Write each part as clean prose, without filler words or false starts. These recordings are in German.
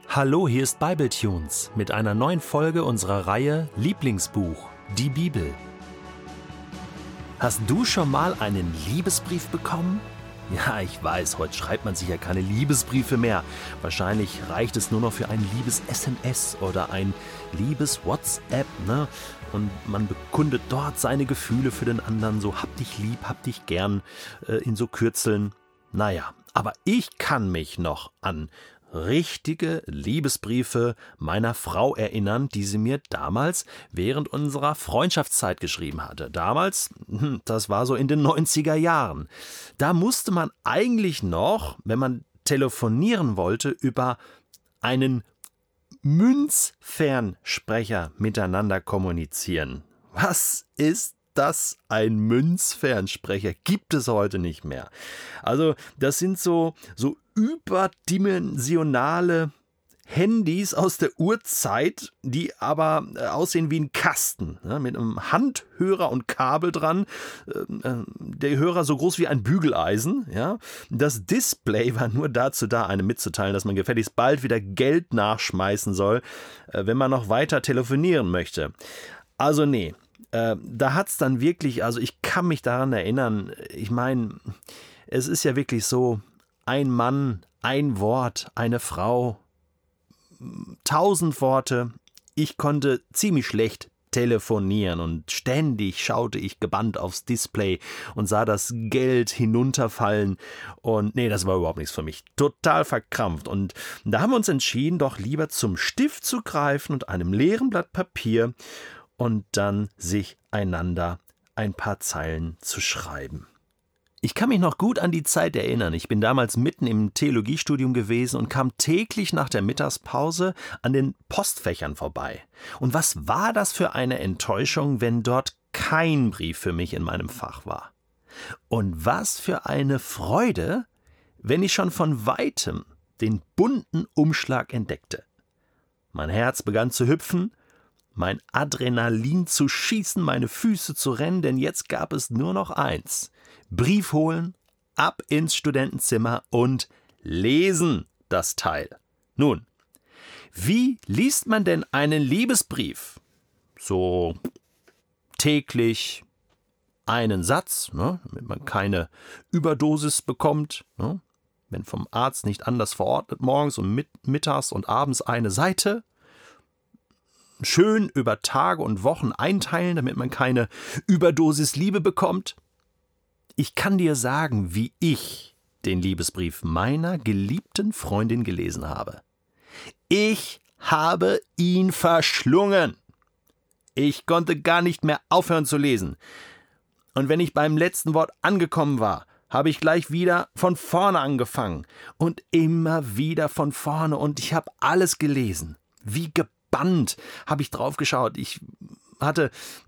Hallo, hier ist Bibletunes mit einer neuen Folge unserer Reihe Lieblingsbuch, die Bibel. Hast du schon mal einen Liebesbrief bekommen? Ja, ich weiß, heute schreibt man sich ja keine Liebesbriefe mehr. Wahrscheinlich reicht es nur noch für ein Liebes-SMS oder ein Liebes-WhatsApp, ne? Und man bekundet dort seine Gefühle für den anderen, so hab dich lieb, hab dich gern, in so Kürzeln. Naja, aber ich kann mich noch an richtige Liebesbriefe meiner Frau erinnern, die sie mir damals während unserer Freundschaftszeit geschrieben hatte. Damals, das war so in den 90er Jahren. Da musste man eigentlich noch, wenn man telefonieren wollte, über einen Münzfernsprecher miteinander kommunizieren. Was ist das, ein Münzfernsprecher? Gibt es heute nicht mehr. Also das sind so überdimensionale Handys aus der Urzeit, die aber aussehen wie ein Kasten, ne, mit einem Handhörer und Kabel dran. Der Hörer so groß wie ein Bügeleisen. Ja. Das Display war nur dazu da, einem mitzuteilen, dass man gefälligst bald wieder Geld nachschmeißen soll, wenn man noch weiter telefonieren möchte. Also nee. Da hat es dann wirklich, also ich kann mich daran erinnern, ich meine, es ist ja wirklich so, ein Mann, ein Wort, eine Frau, 1000 Worte. Ich konnte ziemlich schlecht telefonieren und ständig schaute ich gebannt aufs Display und sah das Geld hinunterfallen und nee, das war überhaupt nichts für mich. Total verkrampft und da haben wir uns entschieden, doch lieber zum Stift zu greifen und einem leeren Blatt Papier und dann sich einander ein paar Zeilen zu schreiben. Ich kann mich noch gut an die Zeit erinnern. Ich bin damals mitten im Theologiestudium gewesen und kam täglich nach der Mittagspause an den Postfächern vorbei. Und was war das für eine Enttäuschung, wenn dort kein Brief für mich in meinem Fach war? Und was für eine Freude, wenn ich schon von weitem den bunten Umschlag entdeckte. Mein Herz begann zu hüpfen, mein Adrenalin zu schießen, meine Füße zu rennen, denn jetzt gab es nur noch eins. Brief holen, ab ins Studentenzimmer und lesen das Teil. Nun, wie liest man denn einen Liebesbrief? So täglich einen Satz, ne, damit man keine Überdosis bekommt, ne, wenn vom Arzt nicht anders verordnet, morgens und mittags und abends eine Seite. Schön über Tage und Wochen einteilen, damit man keine Überdosis Liebe bekommt. Ich kann dir sagen, wie ich den Liebesbrief meiner geliebten Freundin gelesen habe. Ich habe ihn verschlungen. Ich konnte gar nicht mehr aufhören zu lesen. Und wenn ich beim letzten Wort angekommen war, habe ich gleich wieder von vorne angefangen. Und immer wieder von vorne. Und ich habe alles gelesen. Wie gebannt habe ich drauf geschaut. Ich hatte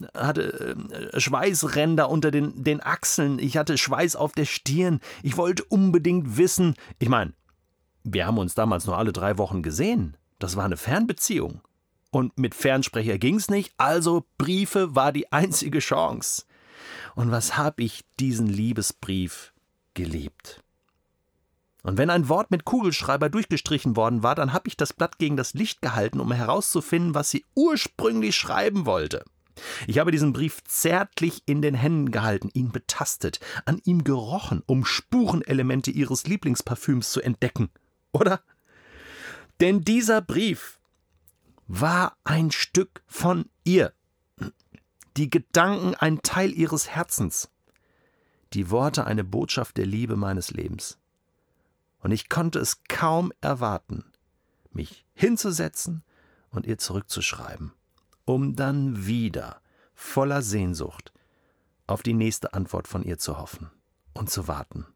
Schweißränder unter den Achseln. Ich hatte Schweiß auf der Stirn. Ich wollte unbedingt wissen. Ich meine, wir haben uns damals nur alle 3 Wochen gesehen. Das war eine Fernbeziehung. Und mit Fernsprecher ging's nicht. Also Briefe war die einzige Chance. Und was habe ich diesen Liebesbrief geliebt. Und wenn ein Wort mit Kugelschreiber durchgestrichen worden war, dann habe ich das Blatt gegen das Licht gehalten, um herauszufinden, was sie ursprünglich schreiben wollte. Ich habe diesen Brief zärtlich in den Händen gehalten, ihn betastet, an ihm gerochen, um Spurenelemente ihres Lieblingsparfüms zu entdecken. Oder? Denn dieser Brief war ein Stück von ihr. Die Gedanken ein Teil ihres Herzens. Die Worte eine Botschaft der Liebe meines Lebens. Und ich konnte es kaum erwarten, mich hinzusetzen und ihr zurückzuschreiben, um dann wieder voller Sehnsucht auf die nächste Antwort von ihr zu hoffen und zu warten.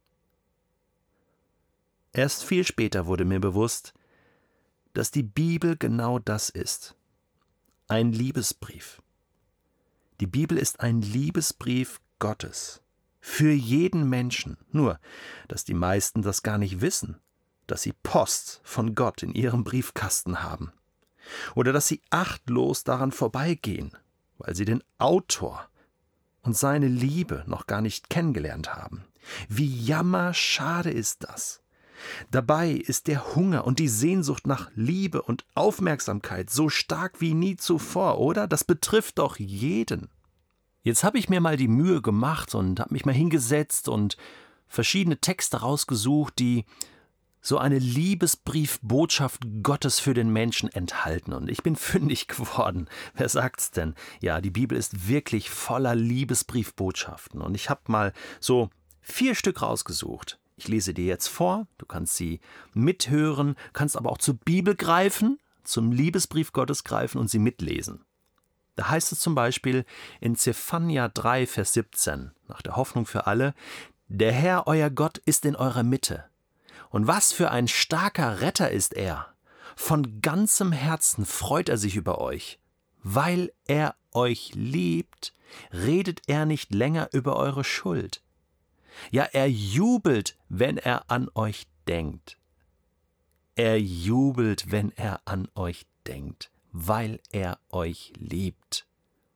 Erst viel später wurde mir bewusst, dass die Bibel genau das ist. Ein Liebesbrief. Die Bibel ist ein Liebesbrief Gottes. Für jeden Menschen. Nur, dass die meisten das gar nicht wissen, dass sie Post von Gott in ihrem Briefkasten haben. Oder dass sie achtlos daran vorbeigehen, weil sie den Autor und seine Liebe noch gar nicht kennengelernt haben. Wie jammerschade ist das. Dabei ist der Hunger und die Sehnsucht nach Liebe und Aufmerksamkeit so stark wie nie zuvor, oder? Das betrifft doch jeden. Jetzt habe ich mir mal die Mühe gemacht und habe mich mal hingesetzt und verschiedene Texte rausgesucht, die so eine Liebesbriefbotschaft Gottes für den Menschen enthalten. Und ich bin fündig geworden. Wer sagt's denn? Ja, die Bibel ist wirklich voller Liebesbriefbotschaften. Und ich habe mal so 4 Stück rausgesucht. Ich lese dir jetzt vor, du kannst sie mithören, kannst aber auch zur Bibel greifen, zum Liebesbrief Gottes greifen und sie mitlesen. Da heißt es zum Beispiel in Zephania 3, Vers 17, nach der Hoffnung für alle: Der Herr, euer Gott, ist in eurer Mitte. Und was für ein starker Retter ist er! Von ganzem Herzen freut er sich über euch. Weil er euch liebt, redet er nicht länger über eure Schuld. Ja, er jubelt, wenn er an euch denkt. Er jubelt, wenn er an euch denkt, weil er euch liebt.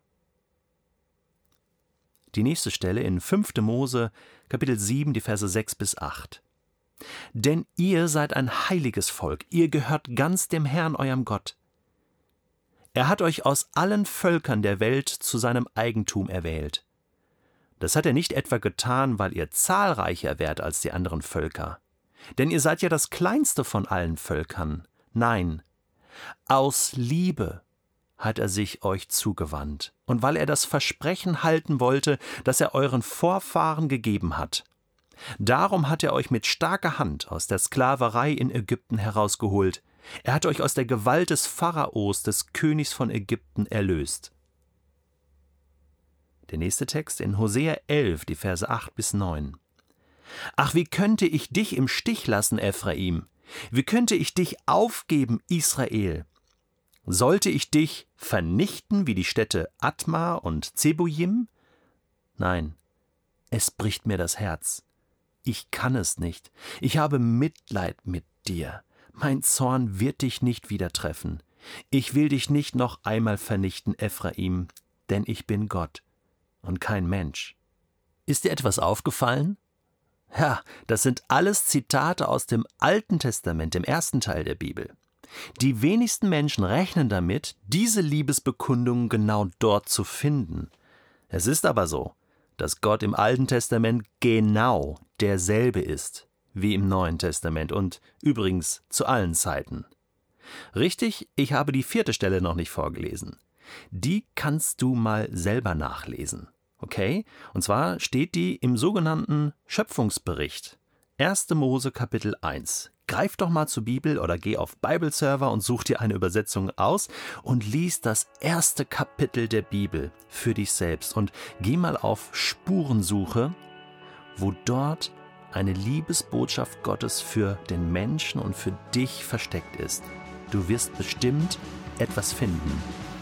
Die nächste Stelle in 5. Mose, Kapitel 7, die Verse 6 bis 8. Denn ihr seid ein heiliges Volk, ihr gehört ganz dem Herrn, eurem Gott. Er hat euch aus allen Völkern der Welt zu seinem Eigentum erwählt. Das hat er nicht etwa getan, weil ihr zahlreicher wärt als die anderen Völker. Denn ihr seid ja das kleinste von allen Völkern. Nein, aus Liebe hat er sich euch zugewandt. Und weil er das Versprechen halten wollte, das er euren Vorfahren gegeben hat. Darum hat er euch mit starker Hand aus der Sklaverei in Ägypten herausgeholt. Er hat euch aus der Gewalt des Pharaos, des Königs von Ägypten, erlöst. Der nächste Text in Hosea 11, die Verse 8 bis 9. Ach, wie könnte ich dich im Stich lassen, Ephraim? Wie könnte ich dich aufgeben, Israel? Sollte ich dich vernichten wie die Städte Adma und Zeboim? Nein, es bricht mir das Herz. Ich kann es nicht. Ich habe Mitleid mit dir. Mein Zorn wird dich nicht wieder treffen. Ich will dich nicht noch einmal vernichten, Ephraim, denn ich bin Gott und kein Mensch. Ist dir etwas aufgefallen? Ja, das sind alles Zitate aus dem Alten Testament, dem ersten Teil der Bibel. Die wenigsten Menschen rechnen damit, diese Liebesbekundungen genau dort zu finden. Es ist aber so, dass Gott im Alten Testament genau derselbe ist wie im Neuen Testament und übrigens zu allen Zeiten. Richtig, ich habe die 4. Stelle noch nicht vorgelesen. Die kannst du mal selber nachlesen. Okay? Und zwar steht die im sogenannten Schöpfungsbericht. 1. Mose Kapitel 1. Greif doch mal zur Bibel oder geh auf Bibleserver und such dir eine Übersetzung aus und lies das 1. Kapitel der Bibel für dich selbst und geh mal auf Spurensuche, wo dort eine Liebesbotschaft Gottes für den Menschen und für dich versteckt ist. Du wirst bestimmt etwas finden.